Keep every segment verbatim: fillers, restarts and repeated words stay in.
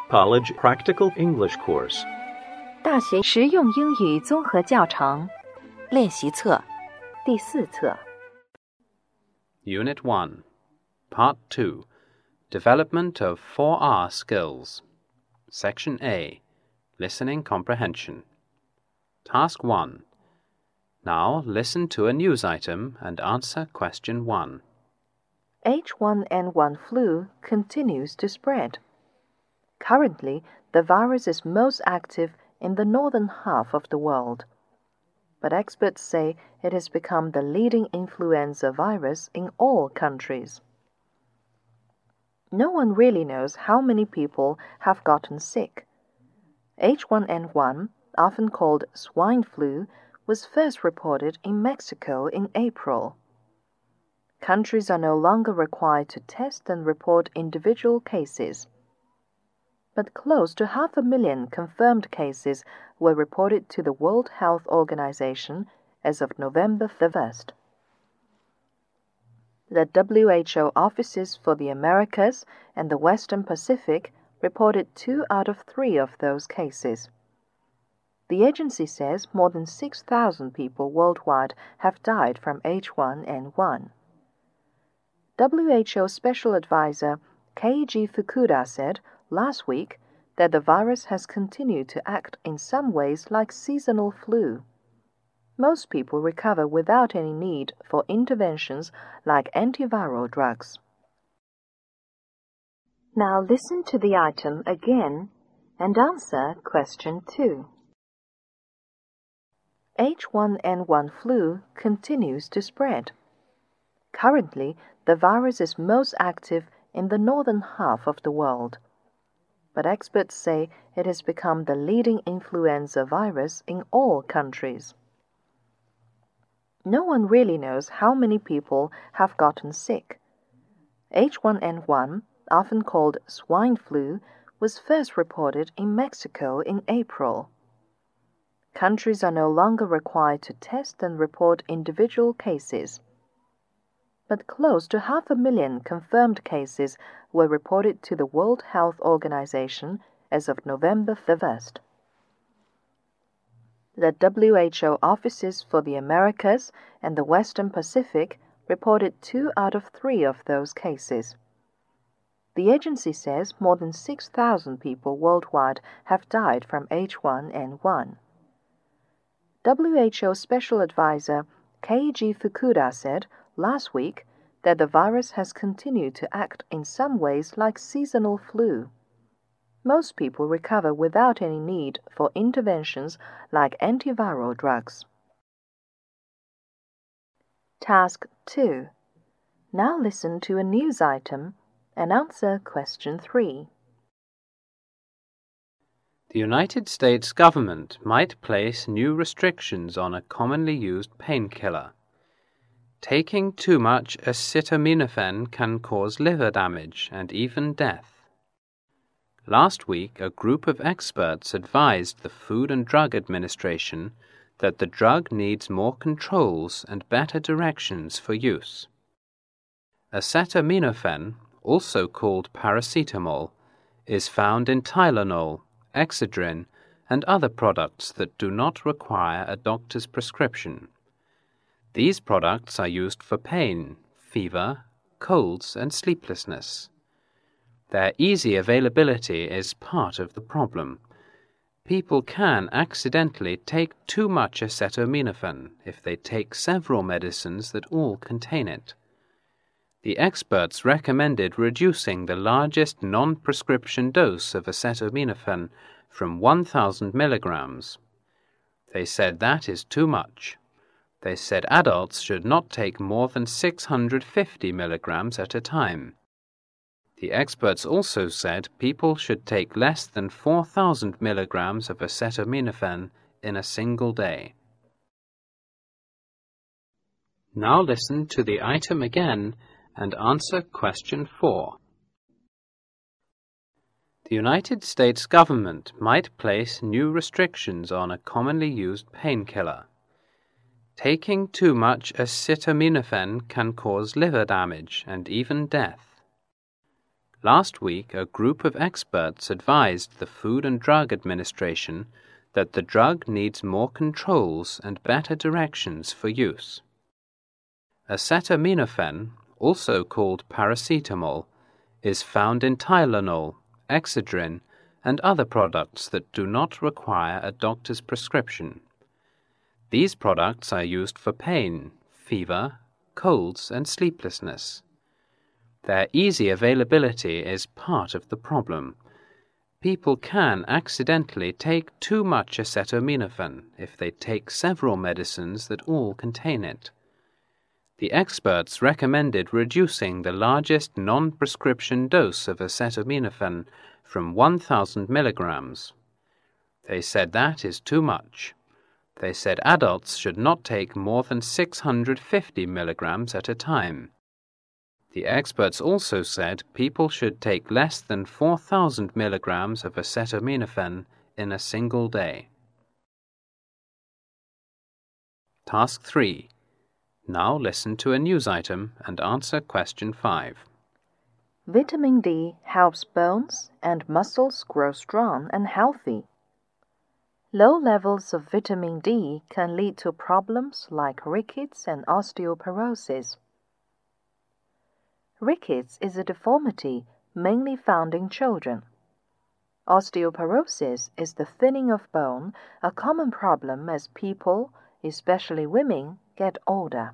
College Practical English Course 大学实用英语综合教程练习册第四册 Unit one, Part two, Development of four R Skills. Section A, Listening Comprehension. Task one. Now listen to a news item and answer question one. H one N one flu continues to spread. Currently, the virus is most active in the northern half of the world. But experts say it has become the leading influenza virus in all countries. No one really knows how many people have gotten sick. H one N one, often called swine flu, was first reported in Mexico in April. Countries are no longer required to test and report individual cases. But close to half a million confirmed cases were reported to the World Health Organization as of November first. The W H O offices for the Americas and the Western Pacific reported two out of three of those cases. The agency says more than six thousand people worldwide have died from H one N one. W H O Special Advisor Keiji Fukuda said last week that the virus has continued to act in some ways like seasonal flu. Most people recover without any need for interventions like antiviral drugs. Now listen to the item again and answer question two. H one N one flu continues to spread. Currently, the virus is most active in the northern half of the world. But experts say it has become the leading influenza virus in all countries. No one really knows how many people have gotten sick. H one N one, often called swine flu, was first reported in Mexico in April. Countries are no longer required to test and report individual cases. But close to half a million confirmed cases were reported to the World Health Organization as of November first. The W H O offices for the Americas and the Western Pacific reported two out of three of those cases. The agency says more than six thousand people worldwide have died from H one N one. W H O Special Advisor Keiji Fukuda said last week that the virus has continued to act in some ways like seasonal flu. Most people recover without any need for interventions like antiviral drugs. Task two. Now listen to a news item and answer question three. The United States government might place new restrictions on a commonly used painkiller. Taking too much acetaminophen can cause liver damage and even death. Last week, a group of experts advised the Food and Drug Administration that the drug needs more controls and better directions for use. Acetaminophen, also called paracetamol, is found in Tylenol, Excedrin, and other products that do not require a doctor's prescription. These products are used for pain, fever, colds, and sleeplessness. Their easy availability is part of the problem. People can accidentally take too much acetaminophen if they take several medicines that all contain it. The experts recommended reducing the largest non-prescription dose of acetaminophen from one thousand milligrams. They said that is too much. They said adults should not take more than six hundred fifty milligrams at a time. The experts also said people should take less than four thousand milligrams of acetaminophen in a single day. Now listen to the item again and answer question four. The United States government might place new restrictions on a commonly used painkiller. Taking too much acetaminophen can cause liver damage and even death. Last week, a group of experts advised the Food and Drug Administration that the drug needs more controls and better directions for use. Acetaminophen, also called paracetamol, is found in Tylenol, Excedrin, and other products that do not require a doctor's prescription. These products are used for pain, fever, colds, and sleeplessness. Their easy availability is part of the problem. People can accidentally take too much acetaminophen if they take several medicines that all contain it. The experts recommended reducing the largest non-prescription dose of acetaminophen from one thousand milligrams. They said that is too much. They said adults should not take more than six hundred fifty milligrams at a time. The experts also said people should take less than four thousand milligrams of acetaminophen in a single day. Task three. Now listen to a news item and answer question five. Vitamin D helps bones and muscles grow strong and healthy. Low levels of vitamin D can lead to problems like rickets and osteoporosis. Rickets is a deformity mainly found in children. Osteoporosis is the thinning of bone, a common problem as people, especially women, get older.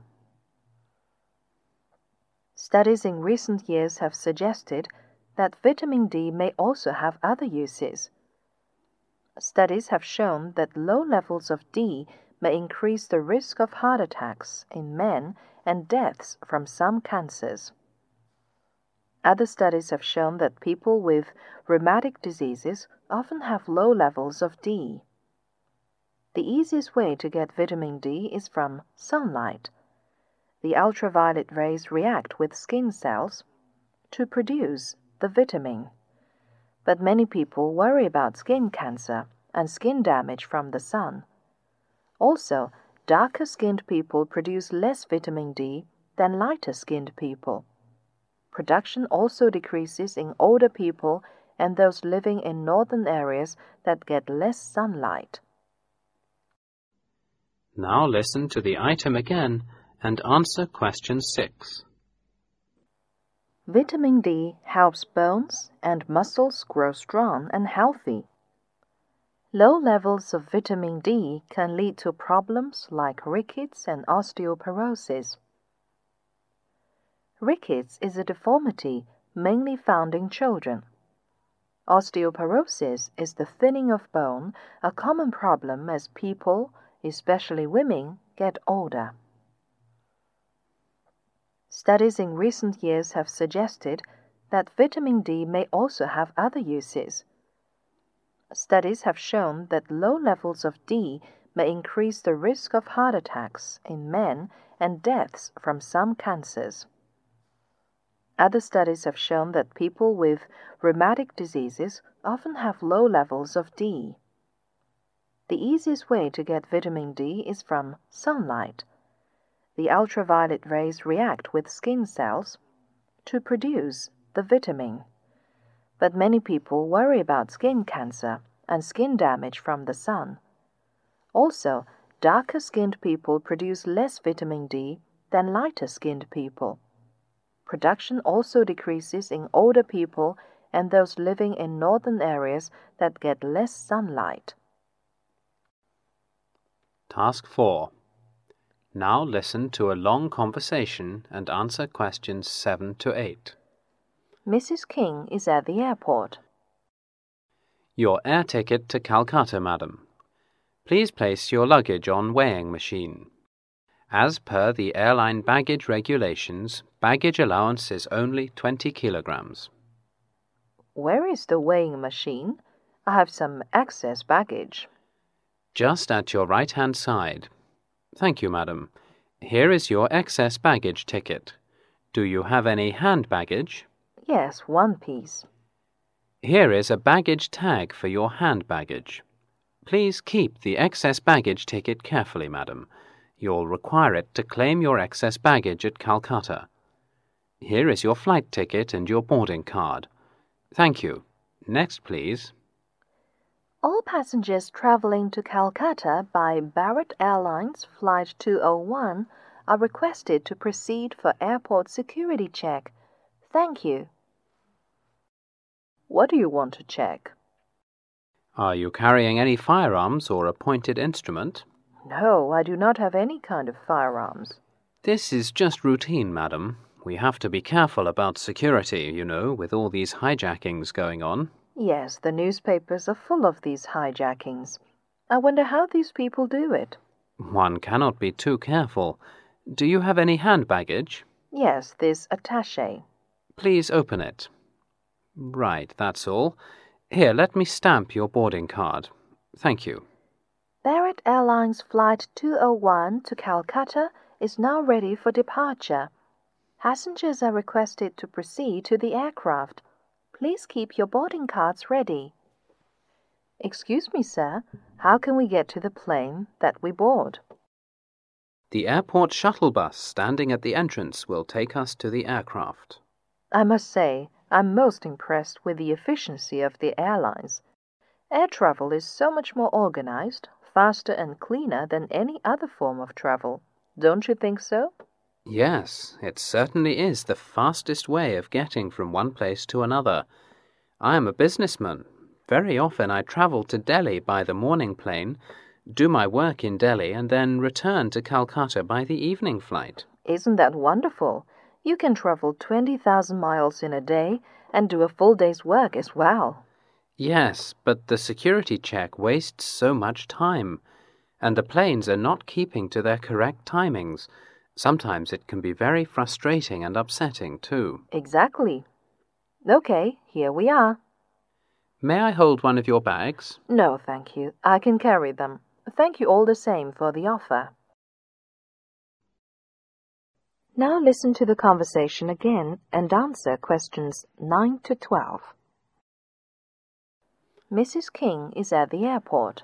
Studies in recent years have suggested that vitamin D may also have other uses. Studies have shown that low levels of D may increase the risk of heart attacks in men and deaths from some cancers. Other studies have shown that people with rheumatic diseases often have low levels of D. The easiest way to get vitamin D is from sunlight. The ultraviolet rays react with skin cells to produce the vitamin. But many people worry about skin cancer and skin damage from the sun. Also, darker-skinned people produce less vitamin D than lighter-skinned people. Production also decreases in older people and those living in northern areas that get less sunlight. Now listen to the item again and answer question six. Vitamin D helps bones and muscles grow strong and healthy. Low levels of vitamin D can lead to problems like rickets and osteoporosis. Rickets is a deformity mainly found in children. Osteoporosis is the thinning of bone, a common problem as people, especially women, get older. Studies in recent years have suggested that vitamin D may also have other uses. Studies have shown that low levels of D may increase the risk of heart attacks in men and deaths from some cancers. Other studies have shown that people with rheumatic diseases often have low levels of D. The easiest way to get vitamin D is from sunlight. The ultraviolet rays react with skin cells to produce the vitamin. But many people worry about skin cancer and skin damage from the sun. Also, darker-skinned people produce less vitamin D than lighter-skinned people. Production also decreases in older people and those living in northern areas that get less sunlight. Task four. Now listen to a long conversation and answer questions seven to eight. Missus King is at the airport. Your air ticket to Calcutta, madam. Please place your luggage on weighing machine. As per the airline baggage regulations, baggage allowance is only twenty kilograms. Where is the weighing machine? I have some excess baggage. Just at your right-hand side. Thank you, madam. Here is your excess baggage ticket. Do you have any hand baggage? Yes, one piece. Here is a baggage tag for your hand baggage. Please keep the excess baggage ticket carefully, madam. You'll require it to claim your excess baggage at Calcutta. Here is your flight ticket and your boarding card. Thank you. Next, please. All passengers traveling to Calcutta by Barrett Airlines Flight two oh one are requested to proceed for airport security check. Thank you. What do you want to check? Are you carrying any firearms or a pointed instrument? No, I do not have any kind of firearms. This is just routine, madam. We have to be careful about security, you know, with all these hijackings going on. Yes, the newspapers are full of these hijackings. I wonder how these people do it. One cannot be too careful. Do you have any hand baggage? Yes, this attaché. Please open it. Right, that's all. Here, let me stamp your boarding card. Thank you. Barrett Airlines Flight two oh one to Calcutta is now ready for departure. Passengers are requested to proceed to the aircraft. Please keep your boarding cards ready. Excuse me, sir. How can we get to the plane that we board? The airport shuttle bus standing at the entrance will take us to the aircraft. I must say, I'm most impressed with the efficiency of the airlines. Air travel is so much more organized, faster and cleaner than any other form of travel. Don't you think so? Yes, it certainly is the fastest way of getting from one place to another. I am a businessman. Very often I travel to Delhi by the morning plane, do my work in Delhi, and then return to Calcutta by the evening flight. Isn't that wonderful? You can travel twenty thousand miles in a day and do a full day's work as well. Yes, but the security check wastes so much time, and the planes are not keeping to their correct timings. Sometimes it can be very frustrating and upsetting, too. Exactly. Okay, here we are. May I hold one of your bags? No, thank you. I can carry them. Thank you all the same for the offer. Now listen to the conversation again and answer questions nine to twelve. Missus King is at the airport.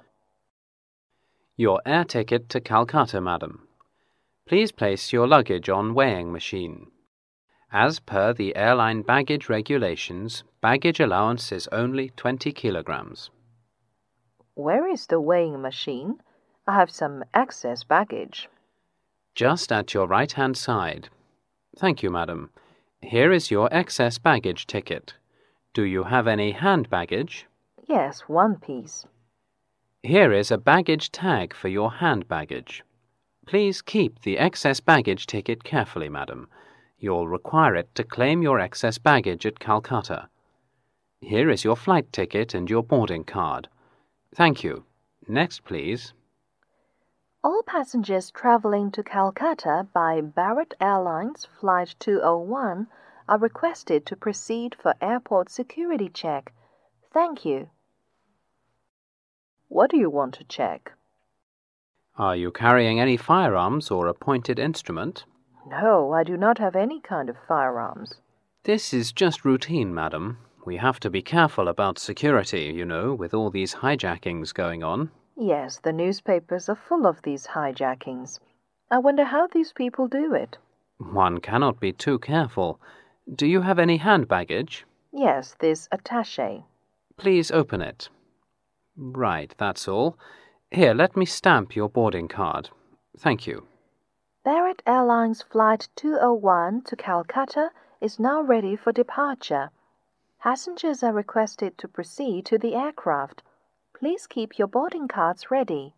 Your air ticket to Calcutta, madam. Please place your luggage on weighing machine. As per the airline baggage regulations, baggage allowance is only twenty kilograms. Where is the weighing machine? I have some excess baggage. Just at your right-hand side. Thank you, madam. Here is your excess baggage ticket. Do you have any hand baggage? Yes, one piece. Here is a baggage tag for your hand baggage. Please keep the excess baggage ticket carefully, madam. You'll require it to claim your excess baggage at Calcutta. Here is your flight ticket and your boarding card. Thank you. Next, please. All passengers traveling to Calcutta by Barrett Airlines Flight two oh one are requested to proceed for airport security check. Thank you. What do you want to check? Are you carrying any firearms or a pointed instrument? No, I do not have any kind of firearms. This is just routine, madam. We have to be careful about security, you know, with all these hijackings going on. Yes, the newspapers are full of these hijackings. I wonder how these people do it. One cannot be too careful. Do you have any hand baggage? Yes, this attaché. Please open it. Right, that's all. Here, let me stamp your boarding card. Thank you. Barrett Airlines Flight two oh one to Calcutta is now ready for departure. Passengers are requested to proceed to the aircraft. Please keep your boarding cards ready.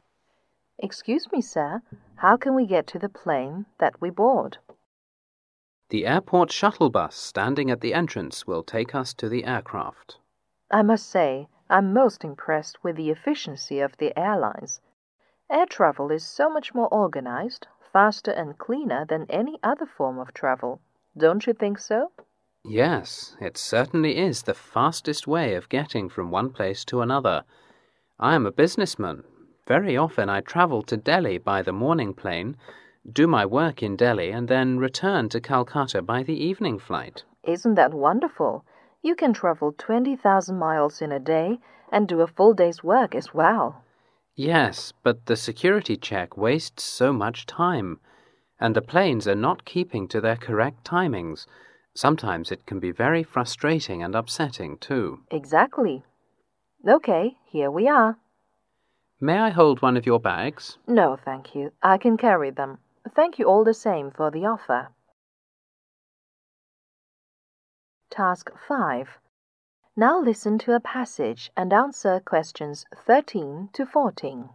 Excuse me, sir. How can we get to the plane that we board? The airport shuttle bus standing at the entrance will take us to the aircraft. I must say, I'm most impressed with the efficiency of the airlines. Air travel is so much more organized, faster and cleaner than any other form of travel. Don't you think so? Yes, it certainly is the fastest way of getting from one place to another. I am a businessman. Very often I travel to Delhi by the morning plane, do my work in Delhi, and then return to Calcutta by the evening flight. Isn't that wonderful? You can travel twenty thousand miles in a day and do a full day's work as well. Yes, but the security check wastes so much time, and the planes are not keeping to their correct timings. Sometimes it can be very frustrating and upsetting, too. Exactly. Okay, here we are. May I hold one of your bags? No, thank you. I can carry them. Thank you all the same for the offer. Task five. Now listen to a passage and answer questions thirteen to fourteen.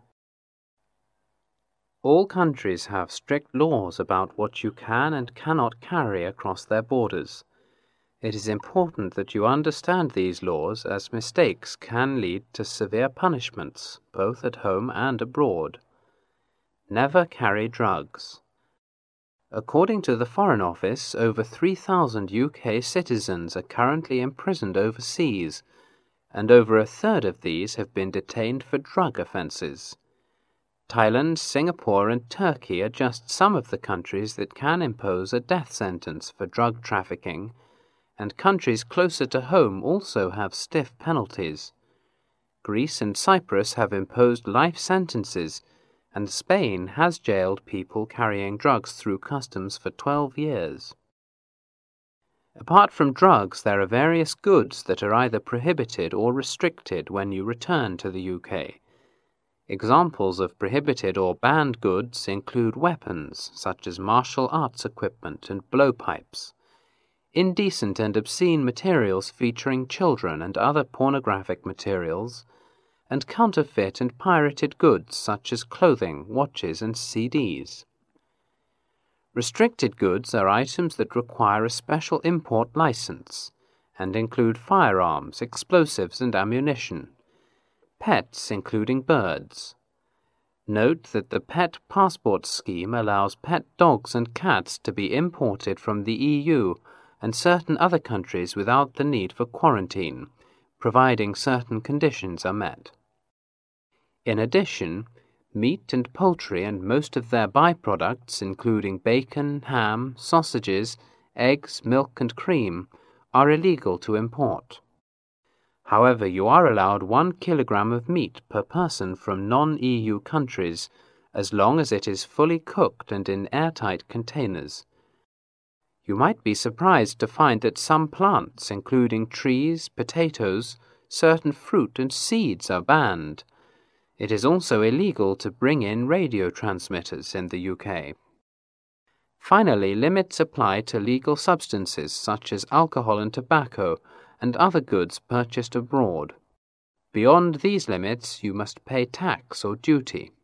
All countries have strict laws about what you can and cannot carry across their borders. It is important that you understand these laws, as mistakes can lead to severe punishments, both at home and abroad. Never carry drugs. According to the Foreign Office, over three thousand U K citizens are currently imprisoned overseas, and over a third of these have been detained for drug offences. Thailand, Singapore and Turkey are just some of the countries that can impose a death sentence for drug trafficking, and countries closer to home also have stiff penalties. Greece and Cyprus have imposed life sentences, and Spain has jailed people carrying drugs through customs for twelve years. Apart from drugs, there are various goods that are either prohibited or restricted when you return to the U K. Examples of prohibited or banned goods include weapons, such as martial arts equipment and blowpipes, indecent and obscene materials featuring children and other pornographic materials, and counterfeit and pirated goods such as clothing, watches, and C Ds. Restricted goods are items that require a special import license and include firearms, explosives, and ammunition. Pets, including birds. Note that the Pet Passport Scheme allows pet dogs and cats to be imported from the E U and certain other countries without the need for quarantine, providing certain conditions are met. In addition, meat and poultry and most of their byproducts, including bacon, ham, sausages, eggs, milk and cream, are illegal to import. However, you are allowed one kilogram of meat per person from non-E U countries, as long as it is fully cooked and in airtight containers. You might be surprised to find that some plants, including trees, potatoes, certain fruit and seeds, are banned. It is also illegal to bring in radio transmitters in the U K. Finally, limits apply to legal substances such as alcohol and tobacco and other goods purchased abroad. Beyond these limits, you must pay tax or duty.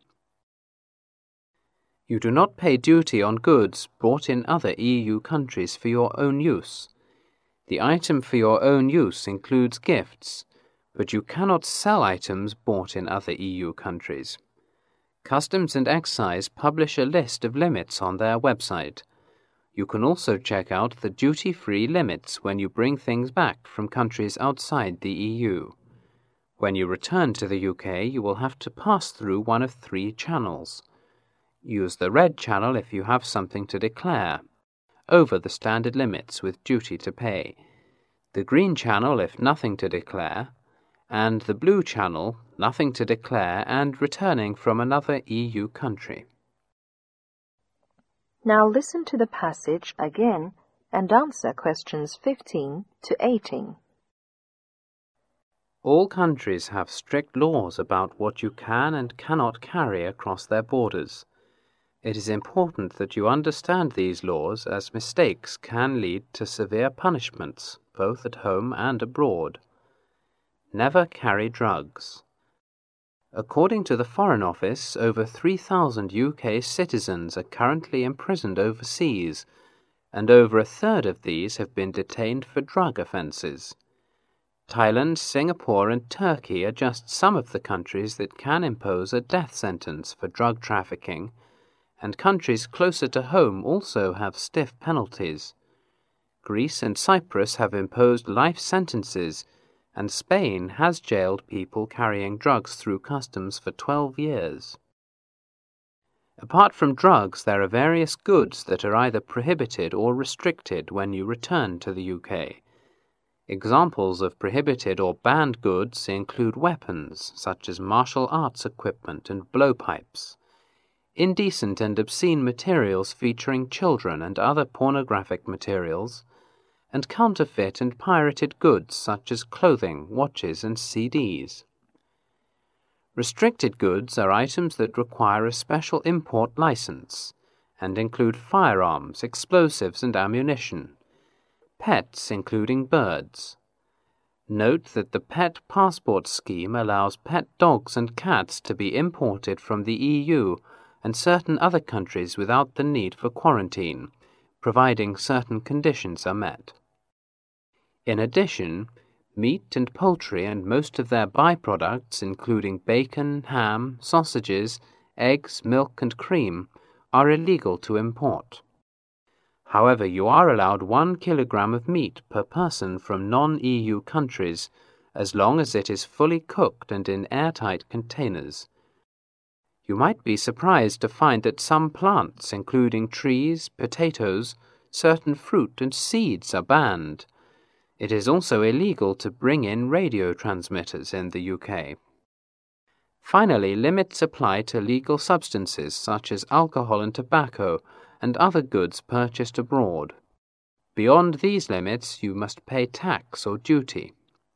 You do not pay duty on goods bought in other E U countries for your own use. The item for your own use includes gifts, but you cannot sell items bought in other E U countries. Customs and Excise publish a list of limits on their website. You can also check out the duty-free limits when you bring things back from countries outside the E U. When you return to the U K, you will have to pass through one of three channels. Use the red channel if you have something to declare, over the standard limits with duty to pay, the green channel if nothing to declare, and the blue channel, nothing to declare and returning from another E U country. Now listen to the passage again and answer questions fifteen to eighteen. All countries have strict laws about what you can and cannot carry across their borders. It is important that you understand these laws, as mistakes can lead to severe punishments, both at home and abroad. Never carry drugs. According to the Foreign Office, over three thousand U K citizens are currently imprisoned overseas, and over a third of these have been detained for drug offences. Thailand, Singapore and Turkey are just some of the countries that can impose a death sentence for drug trafficking, and countries closer to home also have stiff penalties. Greece and Cyprus have imposed life sentences, and Spain has jailed people carrying drugs through customs for twelve years. Apart from drugs, there are various goods that are either prohibited or restricted when you return to the U K. Examples of prohibited or banned goods include weapons, such as martial arts equipment and blowpipes, indecent and obscene materials featuring children and other pornographic materials, and counterfeit and pirated goods such as clothing, watches, and C Ds. Restricted goods are items that require a special import license and include firearms, explosives, and ammunition. Pets, including birds. Note that the Pet Passport Scheme allows pet dogs and cats to be imported from the E U and certain other countries without the need for quarantine, providing certain conditions are met. In addition, meat and poultry and most of their byproducts, including bacon, ham, sausages, eggs, milk, and cream, are illegal to import. However, you are allowed one kilogram of meat per person from non-E U countries, as long as it is fully cooked and in airtight containers. You might be surprised to find that some plants, including trees, potatoes, certain fruit, and seeds, are banned. It is also illegal to bring in radio transmitters in the U K. Finally, limits apply to legal substances such as alcohol and tobacco and other goods purchased abroad. Beyond these limits, you must pay tax or duty.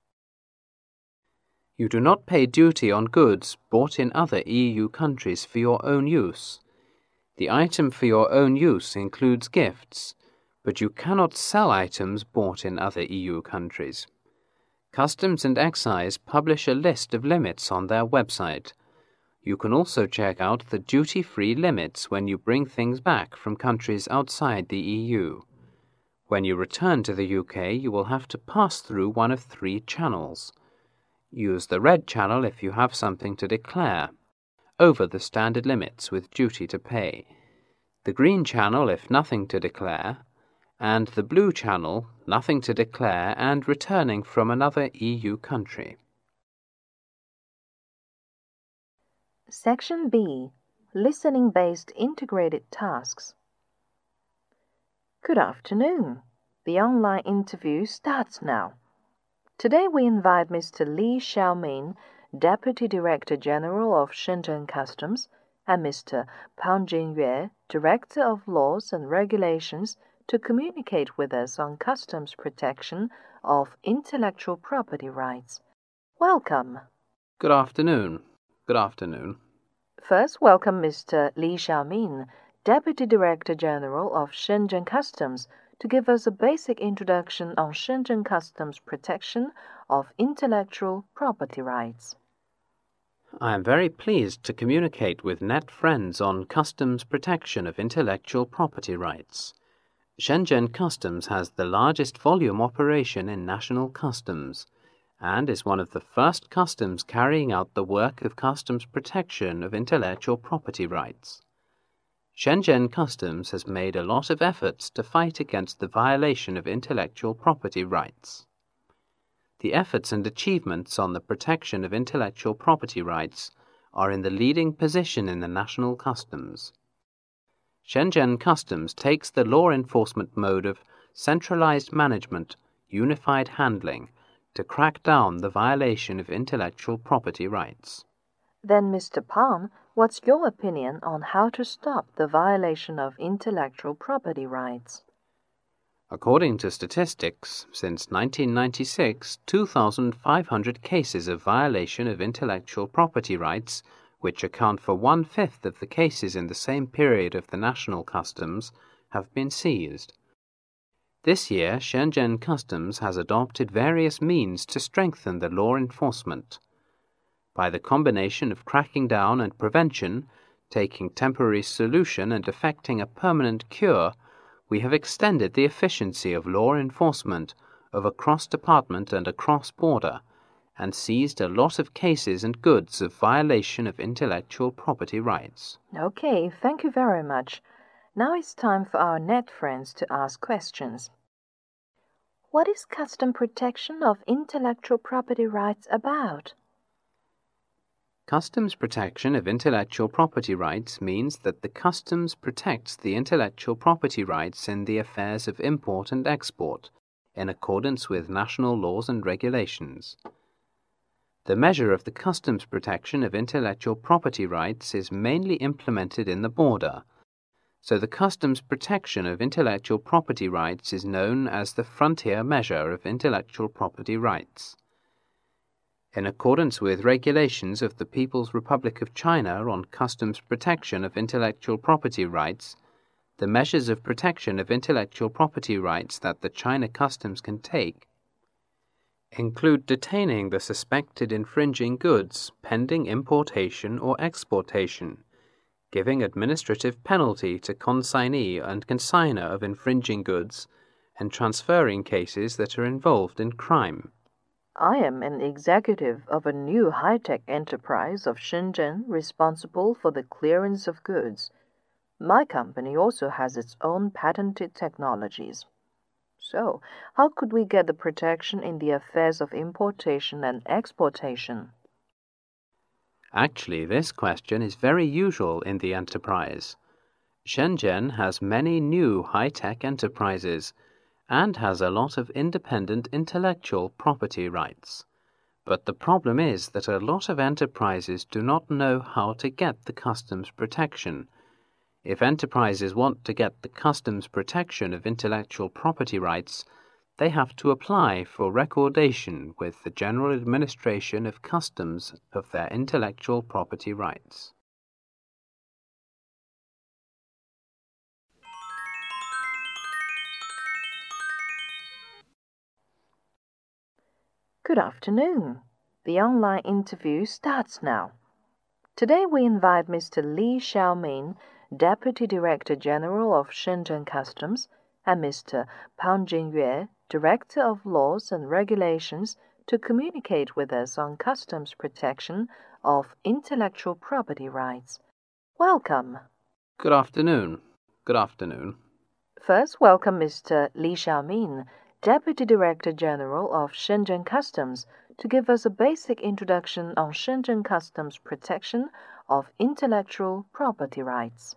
You do not pay duty on goods bought in other E U countries for your own use. The item for your own use includes gifts, but you cannot sell items bought in other E U countries. Customs and Excise publish a list of limits on their website. You can also check out the duty-free limits when you bring things back from countries outside the E U. When you return to the U K, you will have to pass through one of three channels. Use the red channel if you have something to declare, over the standard limits with duty to pay, the green channel if nothing to declare, and the blue channel, nothing to declare and returning from another E U country. Section B. Listening-based integrated tasks. Good afternoon. The online interview starts now. Today we invite Mister Li Xiaoming, Deputy Director General of Shenzhen Customs, and Mister Pang Jinyue, Director of Laws and Regulations, to communicate with us on customs protection of intellectual property rights. Welcome. Good afternoon. Good afternoon. First, welcome Mister Li Xiaoming, Deputy Director General of Shenzhen Customs, to give us a basic introduction on Shenzhen Customs protection of intellectual property rights. I am very pleased to communicate with net friends on customs protection of intellectual property rights. Shenzhen Customs has the largest volume operation in national customs and is one of the first customs carrying out the work of customs protection of intellectual property rights. Shenzhen Customs has made a lot of efforts to fight against the violation of intellectual property rights. The efforts and achievements on the protection of intellectual property rights are in the leading position in the national customs. Shenzhen Customs takes the law enforcement mode of centralized management, unified handling, to crack down the violation of intellectual property rights. Then, Mister Pang, what's your opinion on how to stop the violation of intellectual property rights? According to statistics, since nineteen ninety-six, two thousand five hundred cases of violation of intellectual property rights, which account for one-fifth of the cases in the same period of the national customs, have been seized. This year, Shenzhen Customs has adopted various means to strengthen the law enforcement. By the combination of cracking down and prevention, taking temporary solution and effecting a permanent cure, we have extended the efficiency of law enforcement over cross-department and across border, and seized a lot of cases and goods of violation of intellectual property rights. Okay, thank you very much. Now it's time for our net friends to ask questions. What is custom protection of intellectual property rights about? Customs protection of intellectual property rights means that the customs protects the intellectual property rights in the affairs of import and export, in accordance with national laws and regulations. The measure of the customs protection of intellectual property rights is mainly implemented in the border. So the customs protection of intellectual property rights is known as the frontier measure of intellectual property rights. In accordance with regulations of the People's Republic of China on customs protection of intellectual property rights, the measures of protection of intellectual property rights that the China Customs can take include detaining the suspected infringing goods pending importation or exportation, giving administrative penalty to consignee and consigner of infringing goods, and transferring cases that are involved in crime. I am an executive of a new high-tech enterprise of Shenzhen responsible for the clearance of goods. My company also has its own patented technologies. So, how could we get the protection in the affairs of importation and exportation? Actually, this question is very usual in the enterprise. Shenzhen has many new high-tech enterprises and has a lot of independent intellectual property rights. But the problem is that a lot of enterprises do not know how to get the customs protection. If enterprises want to get the customs protection of intellectual property rights, they have to apply for recordation with the General Administration of Customs of their intellectual property rights. Good afternoon. The online interview starts now. Today we invite Mister Li Xiaoming, Deputy Director General of Shenzhen Customs, and Mister Pang Jingyue, Director of Laws and Regulations, to communicate with us on customs protection of intellectual property rights. Welcome. Good afternoon. Good afternoon. First, welcome Mister Li Xiaoming, Deputy Director General of Shenzhen Customs, to give us a basic introduction on Shenzhen Customs protection of intellectual property rights.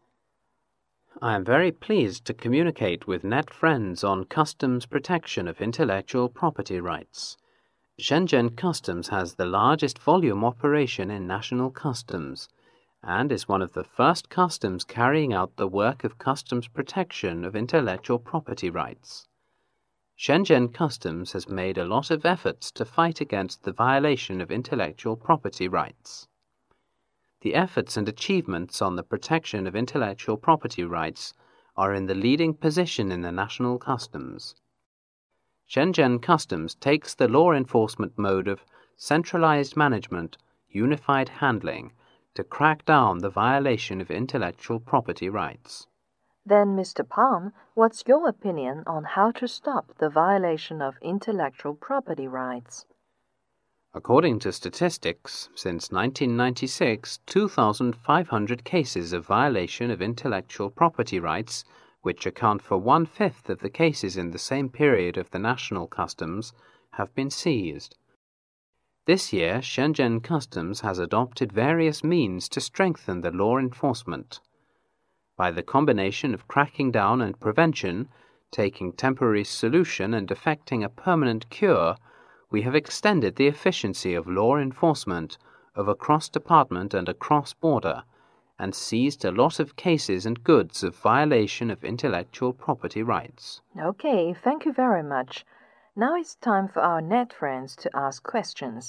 I am very pleased to communicate with net friends on customs protection of intellectual property rights. Shenzhen Customs has the largest volume operation in national customs and is one of the first customs carrying out the work of customs protection of intellectual property rights. Shenzhen Customs has made a lot of efforts to fight against the violation of intellectual property rights. The efforts and achievements on the protection of intellectual property rights are in the leading position in the national customs. Shenzhen Customs takes the law enforcement mode of centralized management, unified handling, to crack down the violation of intellectual property rights. Then, Mister Pang, what's your opinion on how to stop the violation of intellectual property rights? According to statistics, since nineteen ninety-six, two thousand five hundred cases of violation of intellectual property rights, which account for one-fifth of the cases in the same period of the national customs, have been seized. This year, Shenzhen Customs has adopted various means to strengthen the law enforcement. By the combination of cracking down and prevention, taking temporary solution and effecting a permanent cure, we have extended the efficiency of law enforcement of across department and across border, and seized a lot of cases and goods of violation of intellectual property rights. Okay, thank you very much. Now it's time for our net friends to ask questions.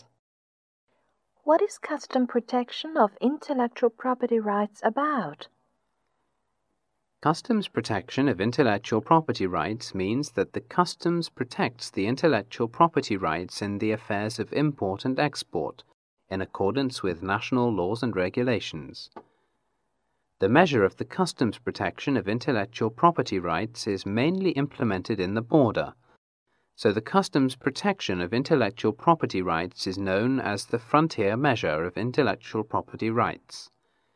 What is custom protection of intellectual property rights about? Customs protection of intellectual property rights means that the customs protects the intellectual property rights in the affairs of import and export, in accordance with national laws and regulations. The measure of the customs protection of intellectual property rights is mainly implemented in the border, so the customs protection of intellectual property rights is known as the frontier measure of intellectual property rights.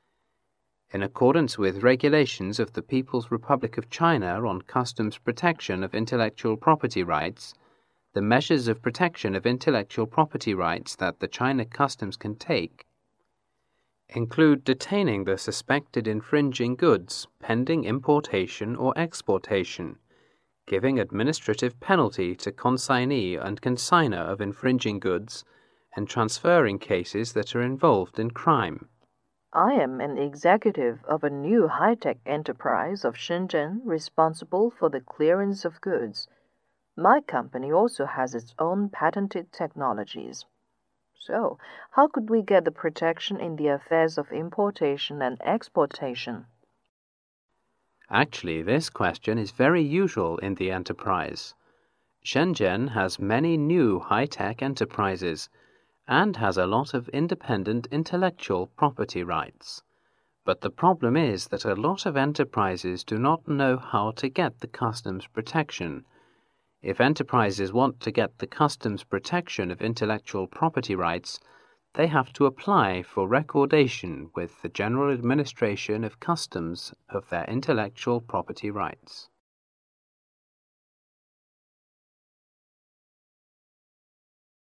In accordance with regulations of the People's Republic of China on customs protection of intellectual property rights, the measures of protection of intellectual property rights that the China Customs can take include detaining the suspected infringing goods pending importation or exportation, giving administrative penalty to consignee and consigner of infringing goods, and transferring cases that are involved in crime. I am an executive of a new high-tech enterprise of Shenzhen responsible for the clearance of goods. My company also has its own patented technologies. So, how could we get the protection in the affairs of importation and exportation? Actually, this question is very usual in the enterprise. Shenzhen has many new high-tech enterprises and has a lot of independent intellectual property rights. But the problem is that a lot of enterprises do not know how to get the customs protection. If enterprises want to get the customs protection of intellectual property rights, they have to apply for recordation with the General Administration of Customs of their intellectual property rights.